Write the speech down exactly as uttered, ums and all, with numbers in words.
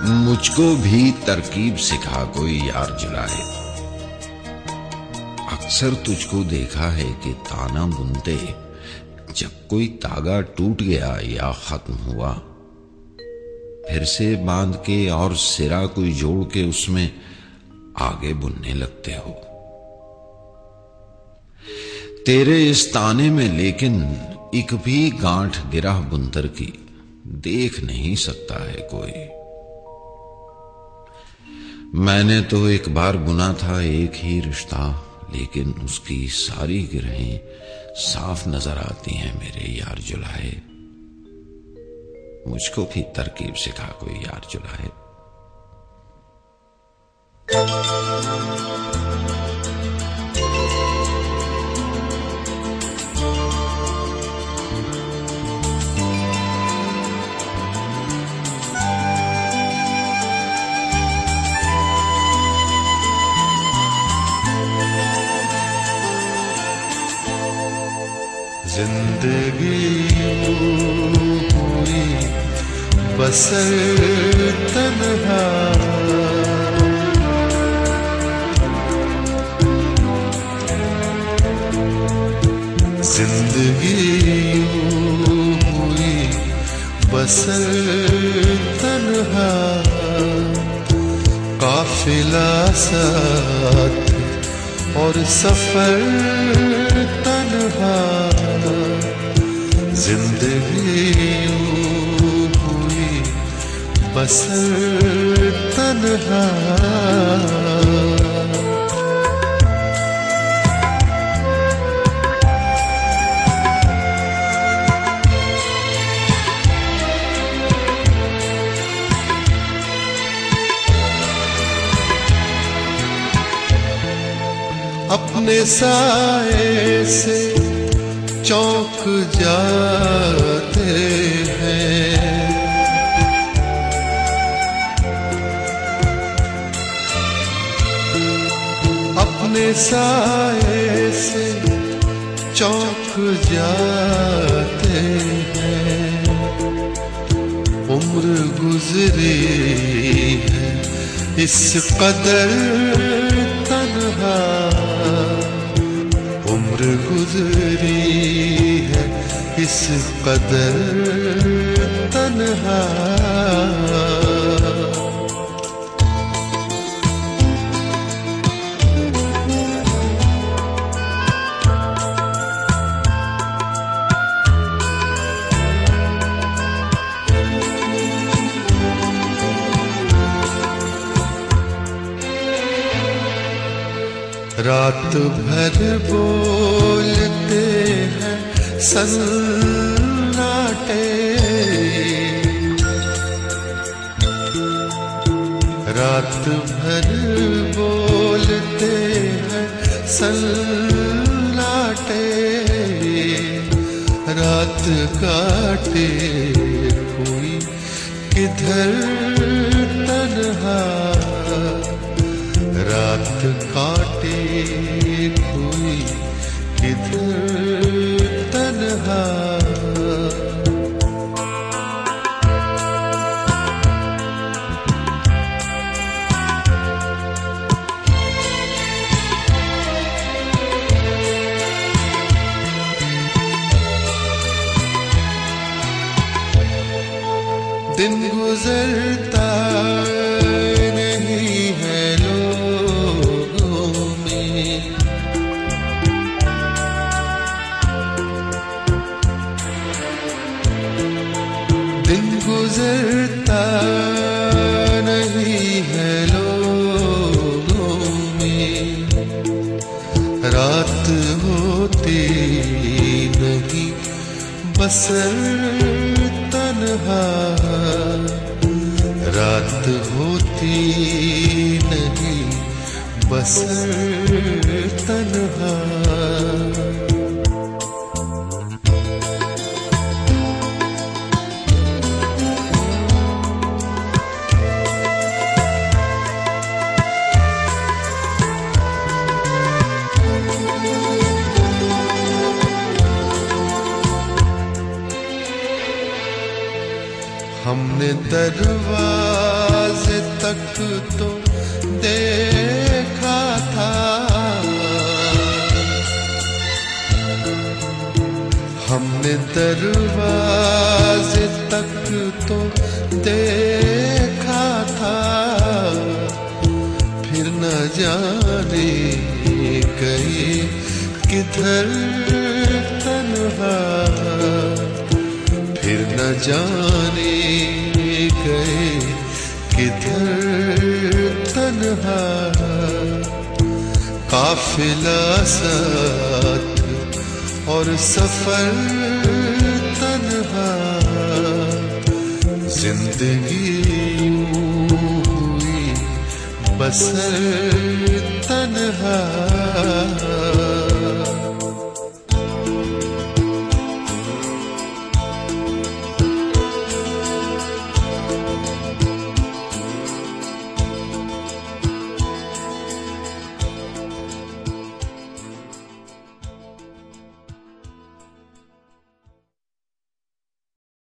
मुझको भी तरकीब सिखा कोई यार जुलाए। अक्सर तुझको देखा है कि ताना बुनते जब कोई तागा टूट गया या खत्म हुआ, फिर से बांध के और सिरा कोई जोड़ के उसमें आगे बुनने लगते हो। तेरे इस ताने में लेकिन एक भी गांठ गिरह बुनतर की देख नहीं सकता है कोई। मैंने तो एक बार बुना था एक ही रिश्ता, लेकिन उसकी सारी गिरहें साफ नजर आती हैं मेरे यार जुलाए। मुझको भी तरकीब सिखा कोई यार जुलाए। जिंदगी हुई बसर तन्हा, जिंदगी हुई बसर तन्हा, काफिला साथ और सफर तन्हा। जिंदगी हुई बसर तन्हा। अपने साए से चौंक जाते हैं, अपने साए से चौंक जाते हैं। उम्र गुजरी है इस कदर तन्हा, उम्र गुजरी है इस कदर तन्हा। रात भर बोलते हैं सन्नाटे, रात भर बोलते हैं सन्नाटे। रात काटे कोई किधर तन्हा, रात काटे कोई किधर तन्हा। दिन गुजरता नहीं है लोगों में, दिन गुजरता नहीं है लोगों में। रात होती नहीं बसर तन्हा, रात होती नहीं बसर तन्हा। हमने दरवाजा तक तो देखा था, हमने दरवाजे तक तो देखा था, फिर न जाने गए किधर तन्हा, फिर न जाने गए किधर तन्हा। काफिला साथ और सफर तन्हा, जिंदगी हुई बसर तन्हा।